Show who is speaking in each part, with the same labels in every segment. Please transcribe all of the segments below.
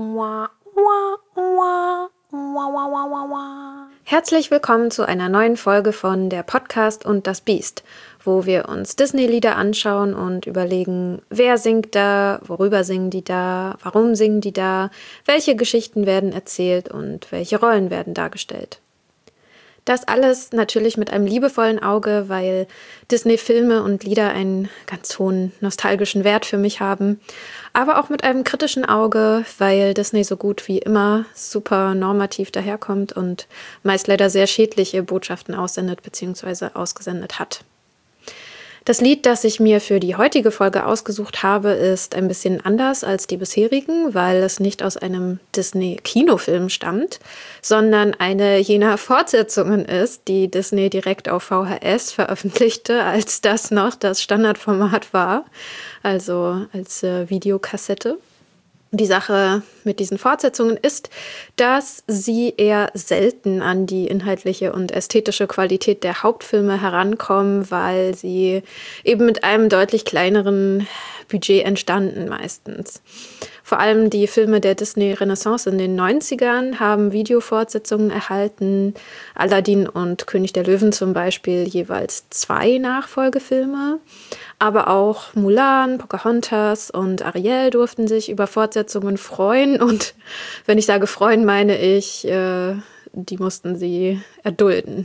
Speaker 1: Herzlich willkommen zu einer neuen Folge von Der Podcast und das Biest, wo wir uns Disney-Lieder anschauen und überlegen, wer singt da, worüber singen die da, warum singen die da, welche Geschichten werden erzählt und welche Rollen werden dargestellt. Das alles natürlich mit einem liebevollen Auge, weil Disney-Filme und Lieder einen ganz hohen nostalgischen Wert für mich haben. Aber auch mit einem kritischen Auge, weil Disney so gut wie immer super normativ daherkommt und meist leider sehr schädliche Botschaften aussendet bzw. ausgesendet hat. Das Lied, das ich mir für die heutige Folge ausgesucht habe, ist ein bisschen anders als die bisherigen, weil es nicht aus einem Disney-Kinofilm stammt, sondern eine jener Fortsetzungen ist, die Disney direkt auf VHS veröffentlichte, als das noch das Standardformat war, also als Videokassette. Die Sache mit diesen Fortsetzungen ist, dass sie eher selten an die inhaltliche und ästhetische Qualität der Hauptfilme herankommen, weil sie eben mit einem deutlich kleineren Budget entstanden meistens. Vor allem die Filme der Disney-Renaissance in den 90ern haben Videofortsetzungen erhalten. Aladdin und König der Löwen zum Beispiel jeweils 2 Nachfolgefilme. Aber auch Mulan, Pocahontas und Ariel durften sich über Fortsetzungen freuen. Und wenn ich sage freuen, meine ich, die mussten sie erdulden.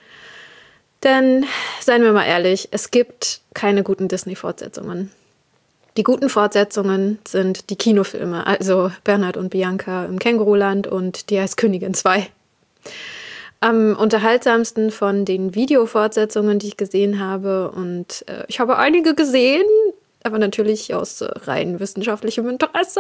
Speaker 1: Denn, seien wir mal ehrlich, es gibt keine guten Disney-Fortsetzungen. Die guten Fortsetzungen sind die Kinofilme, also Bernhard und Bianca im Känguruland und Die Eiskönigin 2. Am unterhaltsamsten von den Videofortsetzungen, die ich gesehen habe, und ich habe einige gesehen, aber natürlich aus rein wissenschaftlichem Interesse,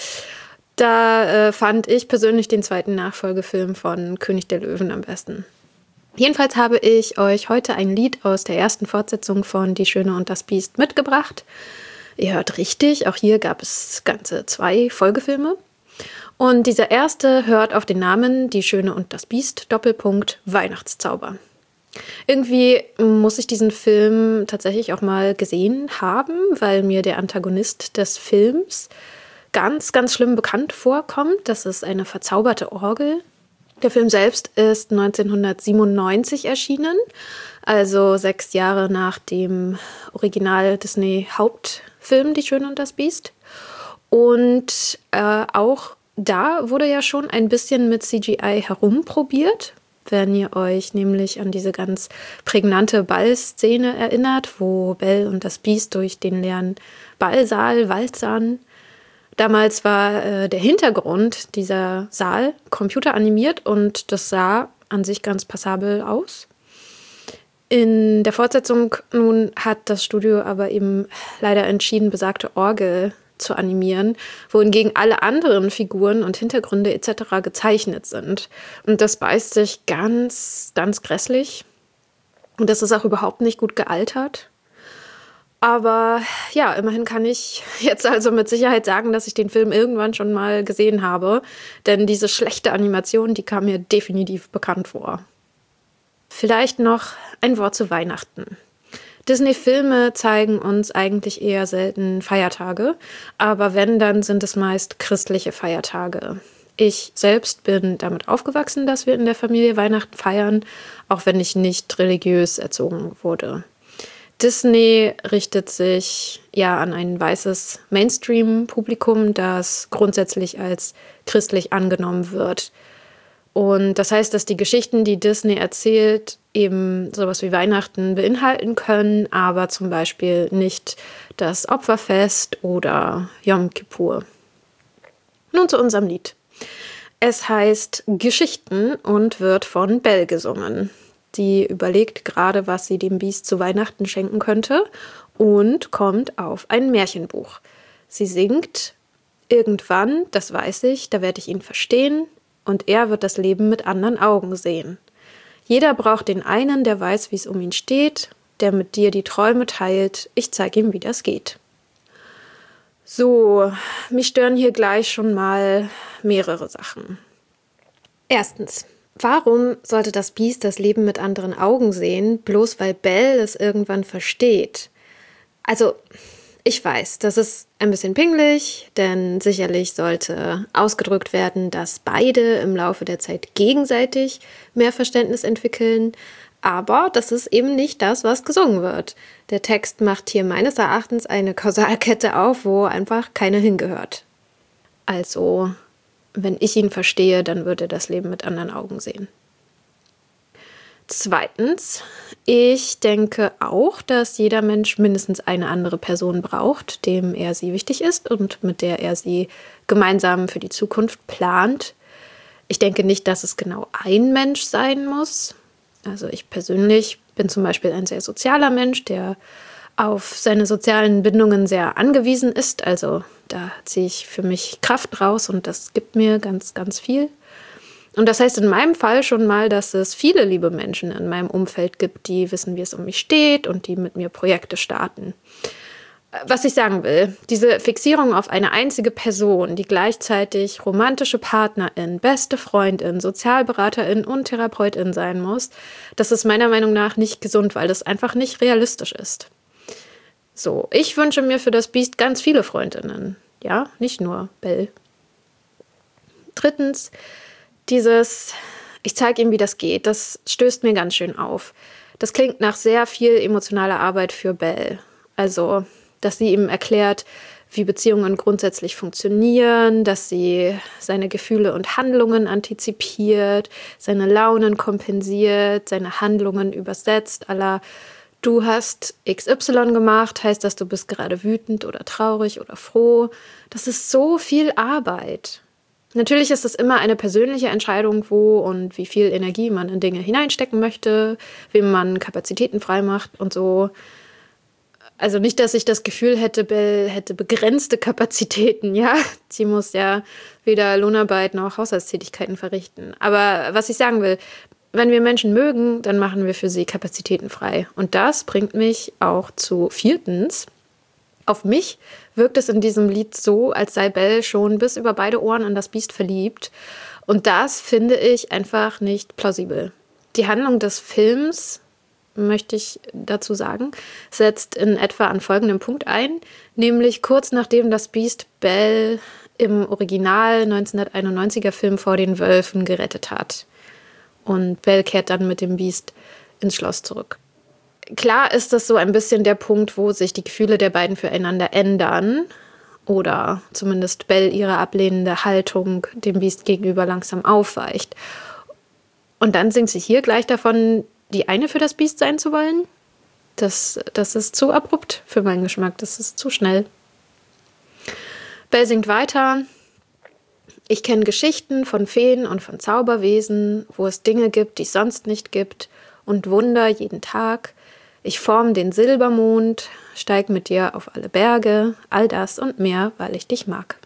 Speaker 1: da fand ich persönlich den zweiten Nachfolgefilm von König der Löwen am besten. Jedenfalls habe ich euch heute ein Lied aus der ersten Fortsetzung von Die Schöne und das Biest mitgebracht. Ihr hört richtig, auch hier gab es ganze 2 Folgefilme. Und dieser erste hört auf den Namen Die Schöne und das Biest, Doppelpunkt, Weihnachtszauber. Irgendwie muss ich diesen Film tatsächlich auch mal gesehen haben, weil mir der Antagonist des Films ganz, ganz schlimm bekannt vorkommt. Das ist eine verzauberte Orgel. Der Film selbst ist 1997 erschienen, also 6 Jahre nach dem Original-Disney-Hauptfilm Die Schöne und das Biest. Und auch da wurde ja schon ein bisschen mit CGI herumprobiert, wenn ihr euch nämlich an diese ganz prägnante Ballszene erinnert, wo Belle und das Biest durch den leeren Ballsaal walzern. Damals war der Hintergrund dieser Saal computeranimiert und das sah an sich ganz passabel aus. In der Fortsetzung nun hat das Studio aber eben leider entschieden, besagte Orgel zu animieren, wohingegen alle anderen Figuren und Hintergründe etc. gezeichnet sind. Und das beißt sich ganz, ganz grässlich. Und das ist auch überhaupt nicht gut gealtert. Aber ja, immerhin kann ich jetzt also mit Sicherheit sagen, dass ich den Film irgendwann schon mal gesehen habe. Denn diese schlechte Animation, die kam mir definitiv bekannt vor. Vielleicht noch ein Wort zu Weihnachten. Disney-Filme zeigen uns eigentlich eher selten Feiertage, aber wenn, dann sind es meist christliche Feiertage. Ich selbst bin damit aufgewachsen, dass wir in der Familie Weihnachten feiern, auch wenn ich nicht religiös erzogen wurde. Disney richtet sich ja an ein weißes Mainstream-Publikum, das grundsätzlich als christlich angenommen wird. Und das heißt, dass die Geschichten, die Disney erzählt, eben sowas wie Weihnachten beinhalten können, aber zum Beispiel nicht das Opferfest oder Yom Kippur. Nun zu unserem Lied. Es heißt Geschichten und wird von Belle gesungen. Sie überlegt gerade, was sie dem Biest zu Weihnachten schenken könnte und kommt auf ein Märchenbuch. Sie singt: Irgendwann, das weiß ich, da werde ich ihn verstehen, und er wird das Leben mit anderen Augen sehen. Jeder braucht den einen, der weiß, wie es um ihn steht, der mit dir die Träume teilt. Ich zeige ihm, wie das geht. So, mich stören hier gleich schon mal mehrere Sachen. Erstens, warum sollte das Biest das Leben mit anderen Augen sehen, bloß weil Belle es irgendwann versteht? Also, Ich weiß, das ist ein bisschen pingelig, denn sicherlich sollte ausgedrückt werden, dass beide im Laufe der Zeit gegenseitig mehr Verständnis entwickeln. Aber das ist eben nicht das, was gesungen wird. Der Text macht hier meines Erachtens eine Kausalkette auf, wo einfach keine hingehört. Also, wenn ich ihn verstehe, dann wird er das Leben mit anderen Augen sehen. Zweitens, ich denke auch, dass jeder Mensch mindestens eine andere Person braucht, dem er sie wichtig ist und mit der er sie gemeinsam für die Zukunft plant. Ich denke nicht, dass es genau ein Mensch sein muss. Also ich persönlich bin zum Beispiel ein sehr sozialer Mensch, der auf seine sozialen Bindungen sehr angewiesen ist. Also da ziehe ich für mich Kraft raus und das gibt mir ganz, ganz viel. Und das heißt in meinem Fall schon mal, dass es viele liebe Menschen in meinem Umfeld gibt, die wissen, wie es um mich steht und die mit mir Projekte starten. Was ich sagen will, diese Fixierung auf eine einzige Person, die gleichzeitig romantische Partnerin, beste Freundin, Sozialberaterin und Therapeutin sein muss, das ist meiner Meinung nach nicht gesund, weil das einfach nicht realistisch ist. So, ich wünsche mir für das Biest ganz viele Freundinnen. Ja, nicht nur Belle. Drittens, ich zeige ihm, wie das geht, das stößt mir ganz schön auf. Das klingt nach sehr viel emotionaler Arbeit für Belle. Also, dass sie ihm erklärt, wie Beziehungen grundsätzlich funktionieren, dass sie seine Gefühle und Handlungen antizipiert, seine Launen kompensiert, seine Handlungen übersetzt, à la du hast XY gemacht, heißt das, du bist gerade wütend oder traurig oder froh. Das ist so viel Arbeit. Natürlich ist es immer eine persönliche Entscheidung, wo und wie viel Energie man in Dinge hineinstecken möchte, wem man Kapazitäten freimacht und so. Also nicht, dass ich das Gefühl hätte, Belle hätte begrenzte Kapazitäten, ja. Sie muss ja weder Lohnarbeit noch Haushaltstätigkeiten verrichten. Aber was ich sagen will, wenn wir Menschen mögen, dann machen wir für sie Kapazitäten frei. Und das bringt mich auch zu viertens. Auf mich wirkt es in diesem Lied so, als sei Belle schon bis über beide Ohren in das Biest verliebt. Und das finde ich einfach nicht plausibel. Die Handlung des Films, möchte ich dazu sagen, setzt in etwa an folgendem Punkt ein, nämlich kurz nachdem das Biest Belle im Original 1991er Film vor den Wölfen gerettet hat. Und Belle kehrt dann mit dem Biest ins Schloss zurück. Klar ist das so ein bisschen der Punkt, wo sich die Gefühle der beiden füreinander ändern oder zumindest Belle ihre ablehnende Haltung dem Biest gegenüber langsam aufweicht. Und dann singt sie hier gleich davon, die eine für das Biest sein zu wollen. Das ist zu abrupt für meinen Geschmack, das ist zu schnell. Belle singt weiter. Ich kenne Geschichten von Feen und von Zauberwesen, wo es Dinge gibt, die es sonst nicht gibt und Wunder jeden Tag. Ich form den Silbermond, steig mit dir auf alle Berge, all das und mehr, weil ich dich mag.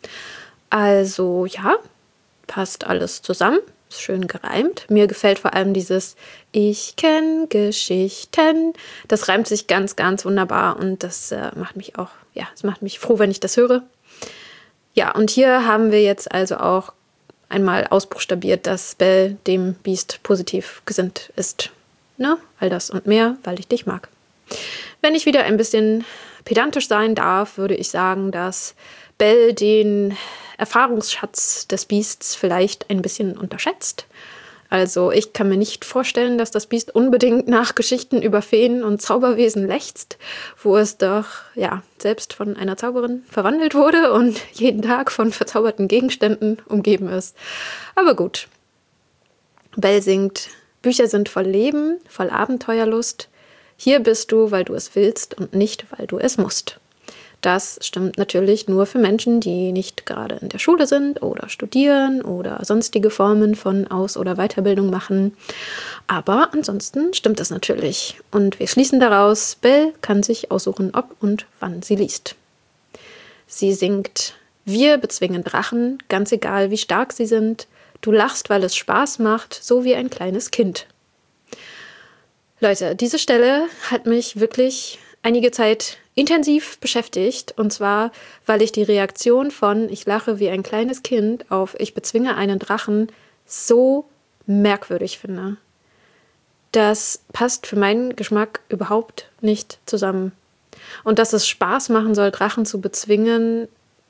Speaker 1: Also ja, passt alles zusammen, ist schön gereimt. Mir gefällt vor allem dieses Ich kenn Geschichten. Das reimt sich ganz, ganz wunderbar und das macht mich auch, ja, es macht mich froh, wenn ich das höre. Ja, und hier haben wir jetzt also auch einmal ausbuchstabiert, dass Belle dem Biest positiv gesinnt ist. Ne? All das und mehr, weil ich dich mag. Wenn ich wieder ein bisschen pedantisch sein darf, würde ich sagen, dass Belle den Erfahrungsschatz des Biests vielleicht ein bisschen unterschätzt. Also ich kann mir nicht vorstellen, dass das Biest unbedingt nach Geschichten über Feen und Zauberwesen lechzt, wo es doch ja selbst von einer Zauberin verwandelt wurde und jeden Tag von verzauberten Gegenständen umgeben ist. Aber gut. Belle singt: Bücher sind voll Leben, voll Abenteuerlust. Hier bist du, weil du es willst und nicht, weil du es musst. Das stimmt natürlich nur für Menschen, die nicht gerade in der Schule sind oder studieren oder sonstige Formen von Aus- oder Weiterbildung machen. Aber ansonsten stimmt es natürlich. Und wir schließen daraus, Belle kann sich aussuchen, ob und wann sie liest. Sie singt: Wir bezwingen Drachen, ganz egal wie stark sie sind. Du lachst, weil es Spaß macht, so wie ein kleines Kind. Leute, diese Stelle hat mich wirklich einige Zeit intensiv beschäftigt. Und zwar, weil ich die Reaktion von Ich lache wie ein kleines Kind auf Ich bezwinge einen Drachen so merkwürdig finde. Das passt für meinen Geschmack überhaupt nicht zusammen. Und dass es Spaß machen soll, Drachen zu bezwingen,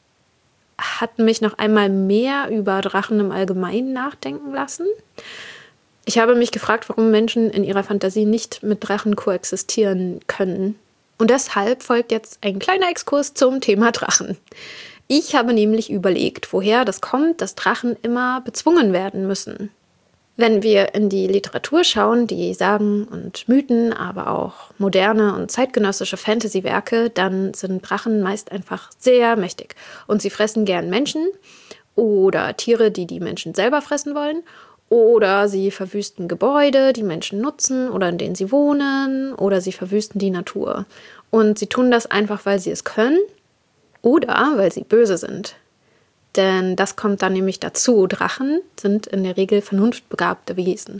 Speaker 1: hat mich noch einmal mehr über Drachen im Allgemeinen nachdenken lassen. Ich habe mich gefragt, warum Menschen in ihrer Fantasie nicht mit Drachen koexistieren können. Und deshalb folgt jetzt ein kleiner Exkurs zum Thema Drachen. Ich habe nämlich überlegt, woher das kommt, dass Drachen immer bezwungen werden müssen. Wenn wir in die Literatur schauen, die Sagen und Mythen, aber auch moderne und zeitgenössische Fantasy-Werke, dann sind Drachen meist einfach sehr mächtig. Und sie fressen gern Menschen oder Tiere, die die Menschen selber fressen wollen. Oder sie verwüsten Gebäude, die Menschen nutzen oder in denen sie wohnen. Oder sie verwüsten die Natur. Und sie tun das einfach, weil sie es können oder weil sie böse sind. Denn das kommt dann nämlich dazu. Drachen sind in der Regel vernunftbegabte Wesen.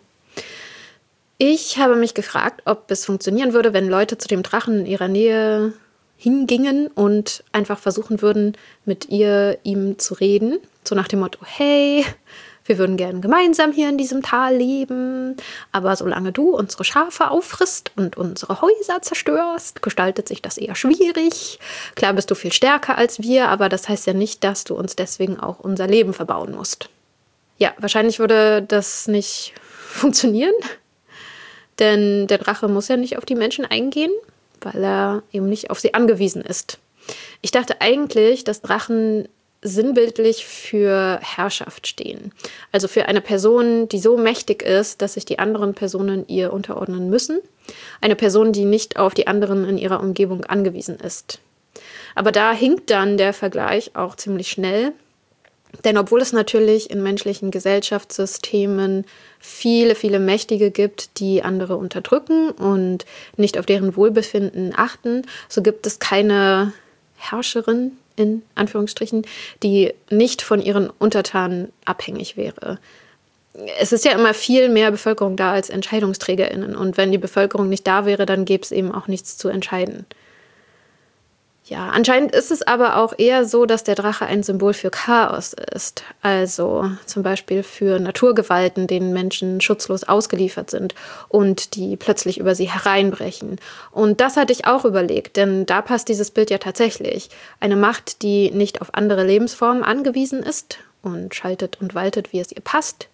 Speaker 1: Ich habe mich gefragt, ob es funktionieren würde, wenn Leute zu dem Drachen in ihrer Nähe hingingen und einfach versuchen würden, mit ihm zu reden. So nach dem Motto, hey, wir würden gerne gemeinsam hier in diesem Tal leben, aber solange du unsere Schafe auffrisst und unsere Häuser zerstörst, gestaltet sich das eher schwierig. Klar bist du viel stärker als wir, aber das heißt ja nicht, dass du uns deswegen auch unser Leben verbauen musst. Ja, wahrscheinlich würde das nicht funktionieren, denn der Drache muss ja nicht auf die Menschen eingehen, weil er eben nicht auf sie angewiesen ist. Ich dachte eigentlich, dass Drachen sinnbildlich für Herrschaft stehen. Also für eine Person, die so mächtig ist, dass sich die anderen Personen ihr unterordnen müssen. Eine Person, die nicht auf die anderen in ihrer Umgebung angewiesen ist. Aber da hinkt dann der Vergleich auch ziemlich schnell. Denn obwohl es natürlich in menschlichen Gesellschaftssystemen viele, viele Mächtige gibt, die andere unterdrücken und nicht auf deren Wohlbefinden achten, so gibt es keine Herrscherin, in Anführungsstrichen, die nicht von ihren Untertanen abhängig wäre. Es ist ja immer viel mehr Bevölkerung da als EntscheidungsträgerInnen. Und wenn die Bevölkerung nicht da wäre, dann gäbe es eben auch nichts zu entscheiden. Ja, anscheinend ist es aber auch eher so, dass der Drache ein Symbol für Chaos ist. Also zum Beispiel für Naturgewalten, denen Menschen schutzlos ausgeliefert sind und die plötzlich über sie hereinbrechen. Und das hatte ich auch überlegt, denn da passt dieses Bild ja tatsächlich. Eine Macht, die nicht auf andere Lebensformen angewiesen ist und schaltet und waltet, wie es ihr passt.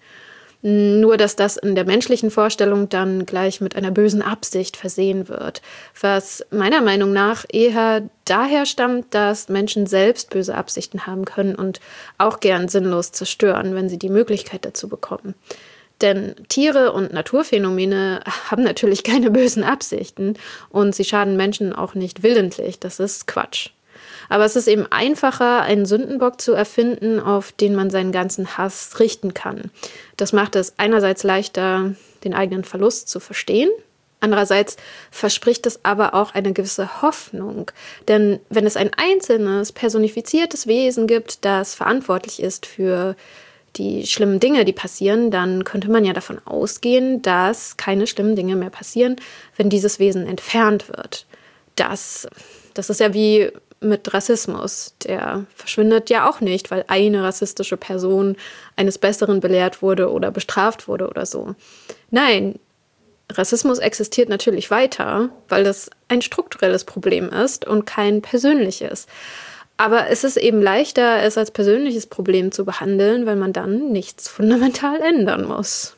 Speaker 1: Nur, dass das in der menschlichen Vorstellung dann gleich mit einer bösen Absicht versehen wird. Was meiner Meinung nach eher daher stammt, dass Menschen selbst böse Absichten haben können und auch gern sinnlos zerstören, wenn sie die Möglichkeit dazu bekommen. Denn Tiere und Naturphänomene haben natürlich keine bösen Absichten und sie schaden Menschen auch nicht willentlich. Das ist Quatsch. Aber es ist eben einfacher, einen Sündenbock zu erfinden, auf den man seinen ganzen Hass richten kann. Das macht es einerseits leichter, den eigenen Verlust zu verstehen. Andererseits verspricht es aber auch eine gewisse Hoffnung. Denn wenn es ein einzelnes, personifiziertes Wesen gibt, das verantwortlich ist für die schlimmen Dinge, die passieren, dann könnte man ja davon ausgehen, dass keine schlimmen Dinge mehr passieren, wenn dieses Wesen entfernt wird. Das ist ja wie mit Rassismus. Der verschwindet ja auch nicht, weil eine rassistische Person eines Besseren belehrt wurde oder bestraft wurde oder so. Nein, Rassismus existiert natürlich weiter, weil das ein strukturelles Problem ist und kein persönliches. Aber es ist eben leichter, es als persönliches Problem zu behandeln, weil man dann nichts fundamental ändern muss.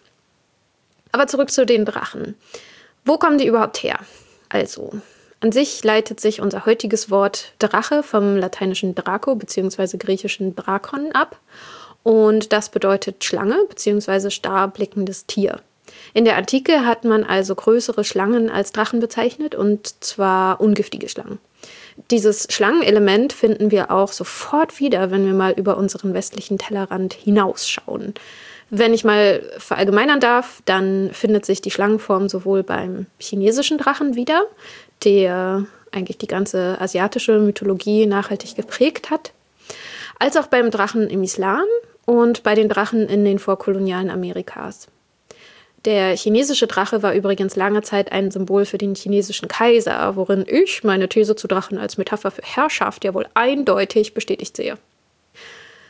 Speaker 1: Aber zurück zu den Drachen. Wo kommen die überhaupt her? Also, an sich leitet sich unser heutiges Wort Drache vom lateinischen Draco bzw. griechischen Drakon ab. Und das bedeutet Schlange bzw. starblickendes Tier. In der Antike hat man also größere Schlangen als Drachen bezeichnet, und zwar ungiftige Schlangen. Dieses Schlangenelement finden wir auch sofort wieder, wenn wir mal über unseren westlichen Tellerrand hinausschauen. Wenn ich mal verallgemeinern darf, dann findet sich die Schlangenform sowohl beim chinesischen Drachen wieder, der eigentlich die ganze asiatische Mythologie nachhaltig geprägt hat, als auch beim Drachen im Islam und bei den Drachen in den vorkolonialen Amerikas. Der chinesische Drache war übrigens lange Zeit ein Symbol für den chinesischen Kaiser, worin ich meine These zu Drachen als Metapher für Herrschaft ja wohl eindeutig bestätigt sehe.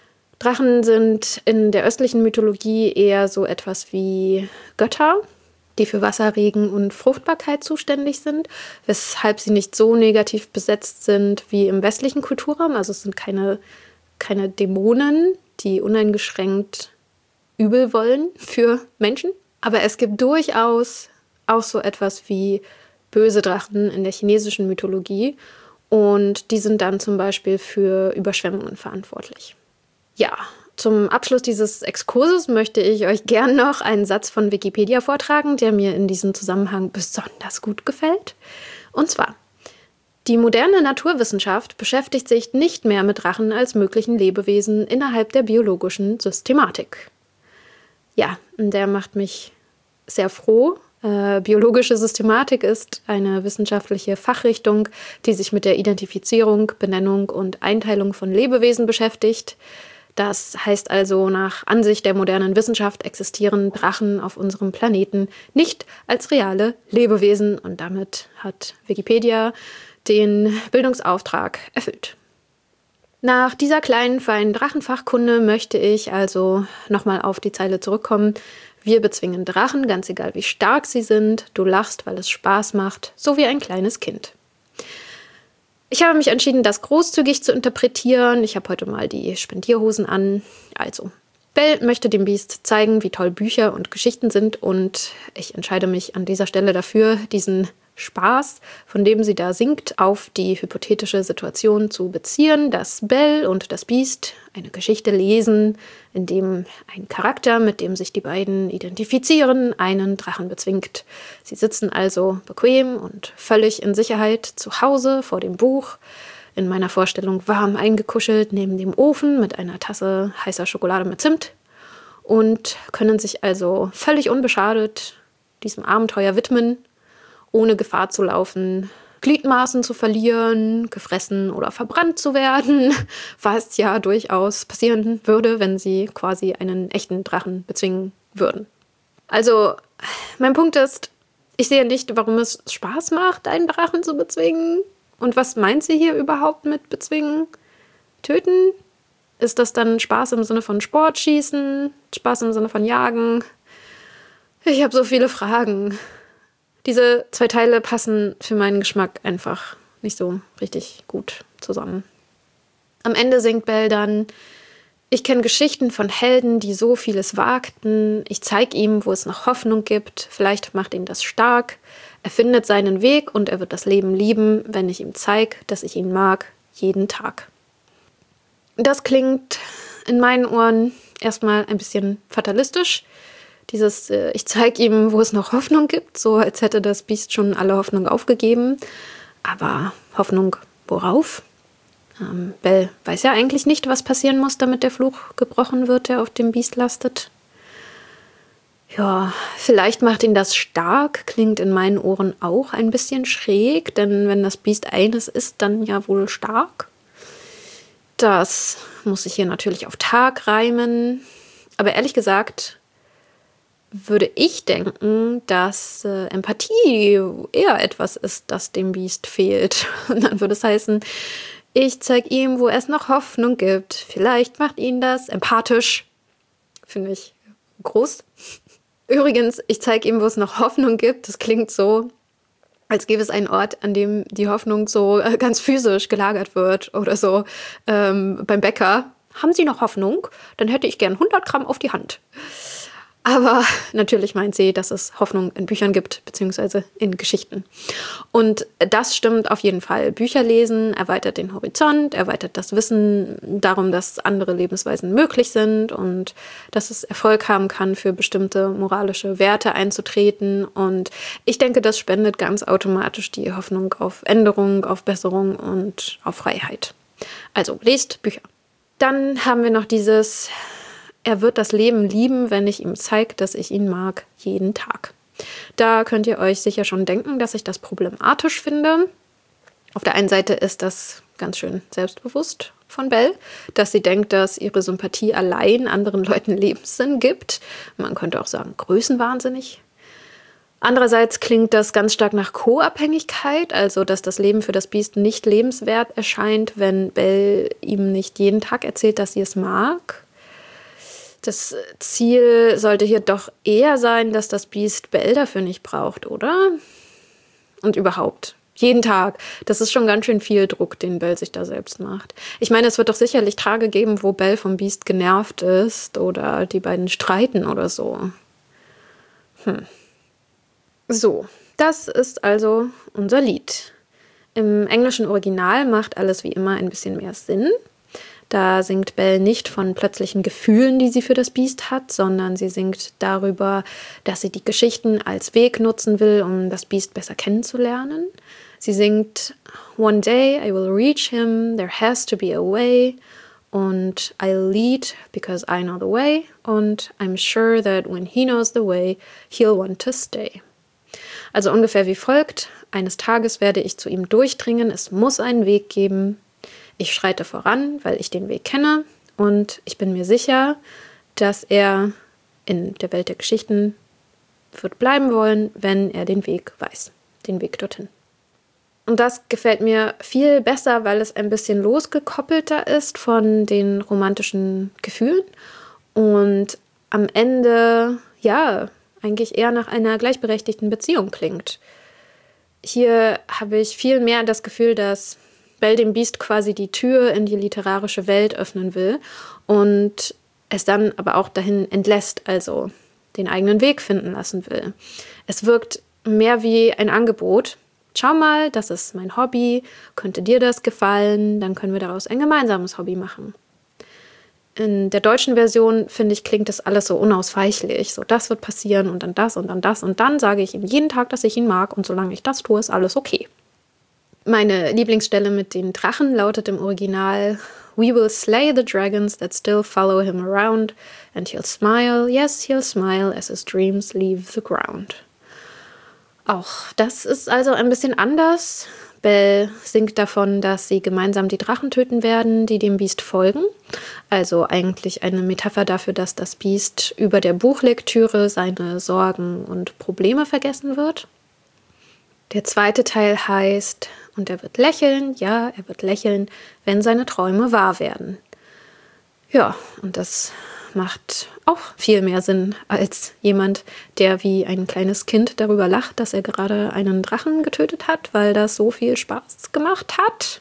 Speaker 1: Drachen sind in der östlichen Mythologie eher so etwas wie Götter, die für Wasser, Regen und Fruchtbarkeit zuständig sind, weshalb sie nicht so negativ besetzt sind wie im westlichen Kulturraum. Also es sind keine Dämonen, die uneingeschränkt übel wollen für Menschen. Aber es gibt durchaus auch so etwas wie böse Drachen in der chinesischen Mythologie. Und die sind dann zum Beispiel für Überschwemmungen verantwortlich. Ja, zum Abschluss dieses Exkurses möchte ich euch gern noch einen Satz von Wikipedia vortragen, der mir in diesem Zusammenhang besonders gut gefällt. Und zwar: Die moderne Naturwissenschaft beschäftigt sich nicht mehr mit Drachen als möglichen Lebewesen innerhalb der biologischen Systematik. Ja, der macht mich sehr froh. Biologische Systematik ist eine wissenschaftliche Fachrichtung, die sich mit der Identifizierung, Benennung und Einteilung von Lebewesen beschäftigt. Das heißt also, nach Ansicht der modernen Wissenschaft existieren Drachen auf unserem Planeten nicht als reale Lebewesen. Und damit hat Wikipedia den Bildungsauftrag erfüllt. Nach dieser kleinen, feinen Drachenfachkunde möchte ich also nochmal auf die Zeile zurückkommen. Wir bezwingen Drachen, ganz egal wie stark sie sind. Du lachst, weil es Spaß macht, so wie ein kleines Kind. Ich habe mich entschieden, das großzügig zu interpretieren. Ich habe heute mal die Spendierhosen an. Also, Belle möchte dem Biest zeigen, wie toll Bücher und Geschichten sind. Und ich entscheide mich an dieser Stelle dafür, diesen Spaß, von dem sie da singt, auf die hypothetische Situation zu beziehen, dass Belle und das Biest eine Geschichte lesen, in dem ein Charakter, mit dem sich die beiden identifizieren, einen Drachen bezwingt. Sie sitzen also bequem und völlig in Sicherheit zu Hause vor dem Buch, in meiner Vorstellung warm eingekuschelt neben dem Ofen mit einer Tasse heißer Schokolade mit Zimt und können sich also völlig unbeschadet diesem Abenteuer widmen, ohne Gefahr zu laufen, Gliedmaßen zu verlieren, gefressen oder verbrannt zu werden, was ja durchaus passieren würde, wenn sie quasi einen echten Drachen bezwingen würden. Also, mein Punkt ist, ich sehe nicht, warum es Spaß macht, einen Drachen zu bezwingen. Und was meint sie hier überhaupt mit bezwingen? Töten? Ist das dann Spaß im Sinne von Sportschießen? Spaß im Sinne von Jagen? Ich habe so viele Fragen. Diese zwei Teile passen für meinen Geschmack einfach nicht so richtig gut zusammen. Am Ende singt Belle dann: Ich kenne Geschichten von Helden, die so vieles wagten. Ich zeige ihm, wo es noch Hoffnung gibt. Vielleicht macht ihn das stark. Er findet seinen Weg und er wird das Leben lieben, wenn ich ihm zeige, dass ich ihn mag, jeden Tag. Das klingt in meinen Ohren erstmal ein bisschen fatalistisch. Dieses, ich zeige ihm, wo es noch Hoffnung gibt, so als hätte das Biest schon alle Hoffnung aufgegeben. Aber Hoffnung worauf? Belle weiß ja eigentlich nicht, was passieren muss, damit der Fluch gebrochen wird, der auf dem Biest lastet. Ja, vielleicht macht ihn das stark, klingt in meinen Ohren auch ein bisschen schräg, denn wenn das Biest eines ist, dann ja wohl stark. Das muss ich hier natürlich auf Tag reimen. Aber ehrlich gesagt würde ich denken, dass Empathie eher etwas ist, das dem Biest fehlt. Und dann würde es heißen, ich zeige ihm, wo es noch Hoffnung gibt. Vielleicht macht ihn das empathisch. Finde ich groß. Übrigens, ich zeige ihm, wo es noch Hoffnung gibt. Das klingt so, als gäbe es einen Ort, an dem die Hoffnung so ganz physisch gelagert wird. Oder so beim Bäcker. Haben Sie noch Hoffnung? Dann hätte ich gern 100 Gramm auf die Hand. Aber natürlich meint sie, dass es Hoffnung in Büchern gibt, beziehungsweise in Geschichten. Und das stimmt auf jeden Fall. Bücher lesen erweitert den Horizont, erweitert das Wissen darum, dass andere Lebensweisen möglich sind und dass es Erfolg haben kann, für bestimmte moralische Werte einzutreten. Und ich denke, das spendet ganz automatisch die Hoffnung auf Änderung, auf Besserung und auf Freiheit. Also lest Bücher. Dann haben wir noch dieses: Er wird das Leben lieben, wenn ich ihm zeige, dass ich ihn mag, jeden Tag. Da könnt ihr euch sicher schon denken, dass ich das problematisch finde. Auf der einen Seite ist das ganz schön selbstbewusst von Belle, dass sie denkt, dass ihre Sympathie allein anderen Leuten Lebenssinn gibt. Man könnte auch sagen, größenwahnsinnig. Andererseits klingt das ganz stark nach Co-Abhängigkeit, also dass das Leben für das Biest nicht lebenswert erscheint, wenn Belle ihm nicht jeden Tag erzählt, dass sie es mag. Das Ziel sollte hier doch eher sein, dass das Biest Belle dafür nicht braucht, oder? Und überhaupt, jeden Tag. Das ist schon ganz schön viel Druck, den Belle sich da selbst macht. Ich meine, es wird doch sicherlich Tage geben, wo Belle vom Biest genervt ist oder die beiden streiten oder so. So, das ist also unser Lied. Im englischen Original macht alles wie immer ein bisschen mehr Sinn. Da singt Belle nicht von plötzlichen Gefühlen, die sie für das Biest hat, sondern sie singt darüber, dass sie die Geschichten als Weg nutzen will, um das Biest besser kennenzulernen. Sie singt "One day I will reach him, there has to be a way" und "I'll lead because I know the way" und "I'm sure that when he knows the way, he'll want to stay." Also ungefähr wie folgt: Eines Tages werde ich zu ihm durchdringen, es muss einen Weg geben. Ich schreite voran, weil ich den Weg kenne und ich bin mir sicher, dass er in der Welt der Geschichten wird bleiben wollen, wenn er den Weg weiß, den Weg dorthin. Und das gefällt mir viel besser, weil es ein bisschen losgekoppelter ist von den romantischen Gefühlen und am Ende, ja, eigentlich eher nach einer gleichberechtigten Beziehung klingt. Hier habe ich viel mehr das Gefühl, dass Belle dem Biest quasi die Tür in die literarische Welt öffnen will und es dann aber auch dahin entlässt, also den eigenen Weg finden lassen will. Es wirkt mehr wie ein Angebot. Schau mal, das ist mein Hobby, könnte dir das gefallen, dann können wir daraus ein gemeinsames Hobby machen. In der deutschen Version, finde ich, klingt das alles so unausweichlich. So, das wird passieren und dann das und dann das und dann sage ich ihm jeden Tag, dass ich ihn mag und solange ich das tue, ist alles okay. Meine Lieblingsstelle mit den Drachen lautet im Original: "We will slay the dragons that still follow him around, and he'll smile, yes, he'll smile as his dreams leave the ground." Auch das ist also ein bisschen anders. Belle singt davon, dass sie gemeinsam die Drachen töten werden, die dem Biest folgen. Also eigentlich eine Metapher dafür, dass das Biest über der Buchlektüre seine Sorgen und Probleme vergessen wird. Der zweite Teil heißt: "Und er wird lächeln, ja, er wird lächeln, wenn seine Träume wahr werden." Ja, und das macht auch viel mehr Sinn als jemand, der wie ein kleines Kind darüber lacht, dass er gerade einen Drachen getötet hat, weil das so viel Spaß gemacht hat.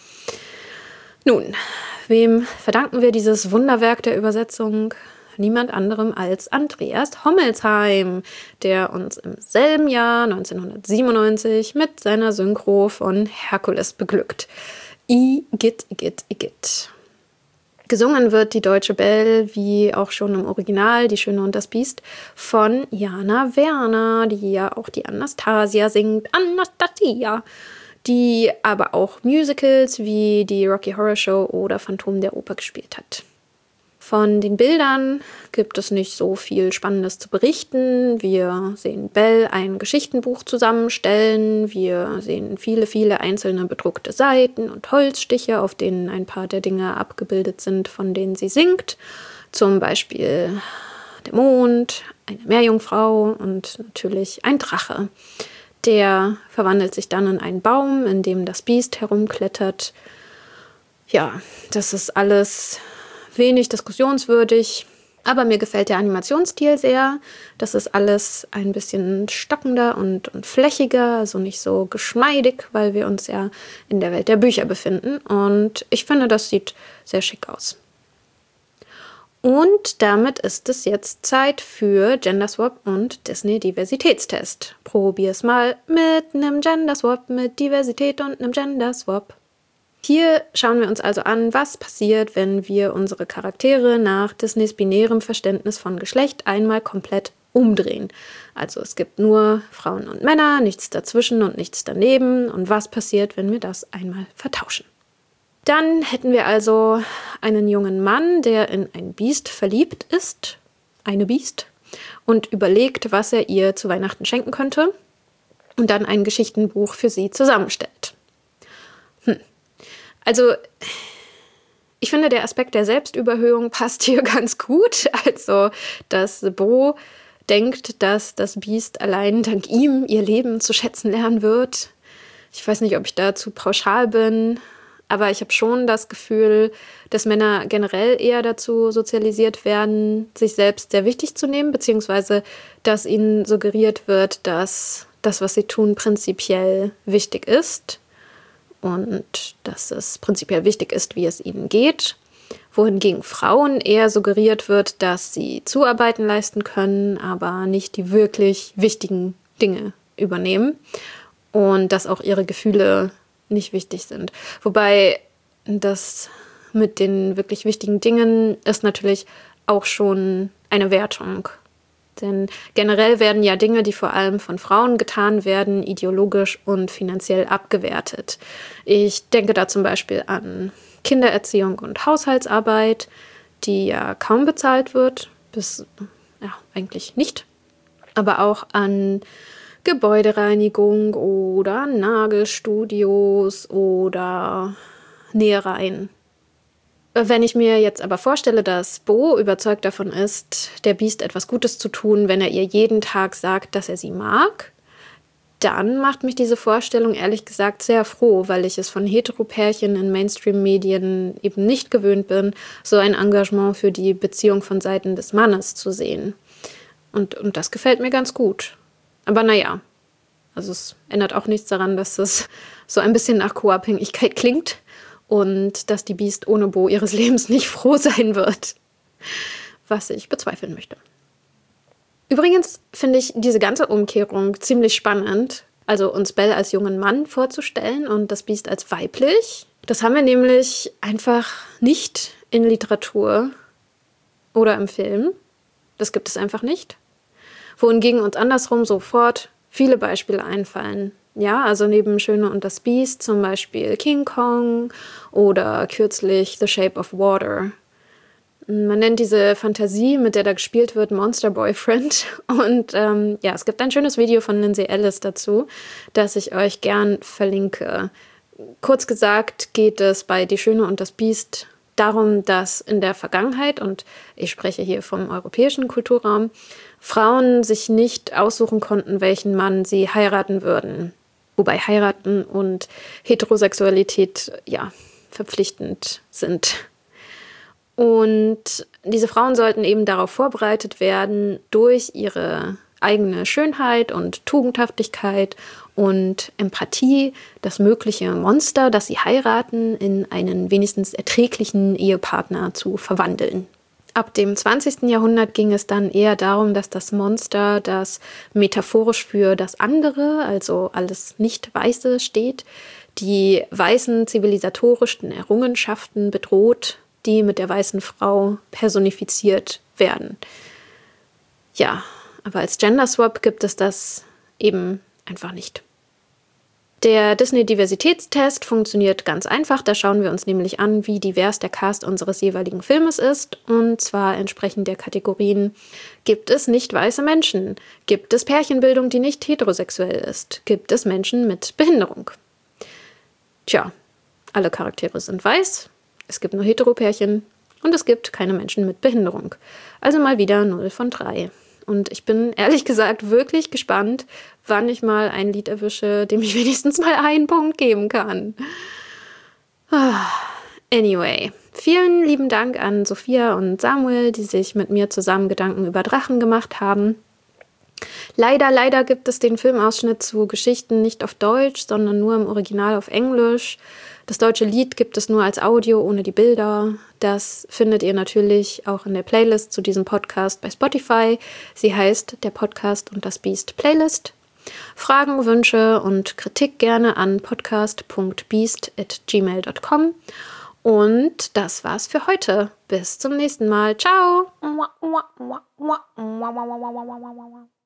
Speaker 1: Nun, wem verdanken wir dieses Wunderwerk der Übersetzung? Niemand anderem als Andreas Hommelsheim, der uns im selben Jahr 1997 mit seiner Synchro von Herkules beglückt. Igitt, Igitt, Igitt. Gesungen wird die deutsche Belle, wie auch schon im Original, Die Schöne und das Biest, von Jana Werner, die ja auch die Anastasia singt. Anastasia! Die aber auch Musicals wie die Rocky Horror Show oder Phantom der Oper gespielt hat. Von den Bildern gibt es nicht so viel Spannendes zu berichten. Wir sehen Belle ein Geschichtenbuch zusammenstellen. Wir sehen viele, viele einzelne bedruckte Seiten und Holzstiche, auf denen ein paar der Dinge abgebildet sind, von denen sie singt. Zum Beispiel der Mond, eine Meerjungfrau und natürlich ein Drache. Der verwandelt sich dann in einen Baum, in dem das Biest herumklettert. Ja, das ist alles wenig diskussionswürdig, aber mir gefällt der Animationsstil sehr. Das ist alles ein bisschen stockender und flächiger, also nicht so geschmeidig, weil wir uns ja in der Welt der Bücher befinden. Und ich finde, das sieht sehr schick aus. Und damit ist es jetzt Zeit für Genderswap und Disney-Diversitätstest. Probier's mal mit einem Genderswap, mit Diversität und einem Genderswap. Hier schauen wir uns also an, was passiert, wenn wir unsere Charaktere nach Disneys binärem Verständnis von Geschlecht einmal komplett umdrehen. Also es gibt nur Frauen und Männer, nichts dazwischen und nichts daneben. Und was passiert, wenn wir das einmal vertauschen? Dann hätten wir also einen jungen Mann, der in ein Biest verliebt ist, eine Biest, und überlegt, was er ihr zu Weihnachten schenken könnte und dann ein Geschichtenbuch für sie zusammenstellt. Also, ich finde, der Aspekt der Selbstüberhöhung passt hier ganz gut. Also, dass Bo denkt, dass das Biest allein dank ihm ihr Leben zu schätzen lernen wird. Ich weiß nicht, ob ich da zu pauschal bin, Aber ich habe schon das Gefühl, dass Männer generell eher dazu sozialisiert werden, sich selbst sehr wichtig zu nehmen, beziehungsweise dass ihnen suggeriert wird, dass das, was sie tun, prinzipiell wichtig ist und dass es prinzipiell wichtig ist, wie es ihnen geht. Wohingegen Frauen eher suggeriert wird, dass sie Zuarbeiten leisten können, aber nicht die wirklich wichtigen Dinge übernehmen und dass auch ihre Gefühle nicht wichtig sind. Wobei das mit den wirklich wichtigen Dingen ist natürlich auch schon eine Wertung. Denn generell werden ja Dinge, die vor allem von Frauen getan werden, ideologisch und finanziell abgewertet. Ich denke da zum Beispiel an Kindererziehung und Haushaltsarbeit, die ja kaum bezahlt wird, bis eigentlich nicht. Aber auch an Gebäudereinigung oder Nagelstudios oder Nähereien. Wenn ich mir jetzt aber vorstelle, dass Bo überzeugt davon ist, der Beast etwas Gutes zu tun, wenn er ihr jeden Tag sagt, dass er sie mag, dann macht mich diese Vorstellung ehrlich gesagt sehr froh, weil ich es von Heteropärchen in Mainstream-Medien eben nicht gewöhnt bin, so ein Engagement für die Beziehung von Seiten des Mannes zu sehen. Und das gefällt mir ganz gut. Aber naja, also es ändert auch nichts daran, dass es so ein bisschen nach Co-Abhängigkeit klingt und dass die Beast ohne Bo ihres Lebens nicht froh sein wird, was ich bezweifeln möchte. Übrigens finde ich diese ganze Umkehrung ziemlich spannend, also uns Belle als jungen Mann vorzustellen und das Beast als weiblich. Das haben wir nämlich einfach nicht in Literatur oder im Film. Das gibt es einfach nicht. Wohingegen uns andersrum sofort viele Beispiele einfallen. Ja, also neben Schöne und das Biest zum Beispiel King Kong oder kürzlich The Shape of Water. Man nennt diese Fantasie, mit der da gespielt wird, Monster Boyfriend. Und es gibt ein schönes Video von Lindsay Ellis dazu, das ich euch gern verlinke. Kurz gesagt geht es bei Die Schöne und das Biest darum, dass in der Vergangenheit, und ich spreche hier vom europäischen Kulturraum, Frauen sich nicht aussuchen konnten, welchen Mann sie heiraten würden. Wobei heiraten und Heterosexualität verpflichtend sind. Und diese Frauen sollten eben darauf vorbereitet werden, durch ihre eigene Schönheit und Tugendhaftigkeit und Empathie das mögliche Monster, das sie heiraten, in einen wenigstens erträglichen Ehepartner zu verwandeln. Ab dem 20. Jahrhundert ging es dann eher darum, dass das Monster, das metaphorisch für das andere, also alles Nicht-Weiße steht, die weißen zivilisatorischen Errungenschaften bedroht, die mit der weißen Frau personifiziert werden. Ja, aber als Gender-Swap gibt es das eben einfach nicht. Der Disney-Diversitätstest funktioniert ganz einfach. Da schauen wir uns nämlich an, wie divers der Cast unseres jeweiligen Filmes ist. Und zwar entsprechend der Kategorien: Gibt es nicht weiße Menschen? Gibt es Pärchenbildung, die nicht heterosexuell ist? Gibt es Menschen mit Behinderung? Tja, alle Charaktere sind weiß. Es gibt nur Heteropärchen und es gibt keine Menschen mit Behinderung. Also mal wieder 0 von 3. Und ich bin ehrlich gesagt wirklich gespannt, wann ich mal ein Lied erwische, dem ich wenigstens mal einen Punkt geben kann. Anyway, vielen lieben Dank an Sophia und Samuel, die sich mit mir zusammen Gedanken über Drachen gemacht haben. Leider gibt es den Filmausschnitt zu Geschichten nicht auf Deutsch, sondern nur im Original auf Englisch. Das deutsche Lied gibt es nur als Audio ohne die Bilder. Das findet ihr natürlich auch in der Playlist zu diesem Podcast bei Spotify. Sie heißt Der Podcast und das Biest Playlist. Fragen, Wünsche und Kritik gerne an podcast.beast@gmail.com. Und das war's für heute. Bis zum nächsten Mal. Ciao!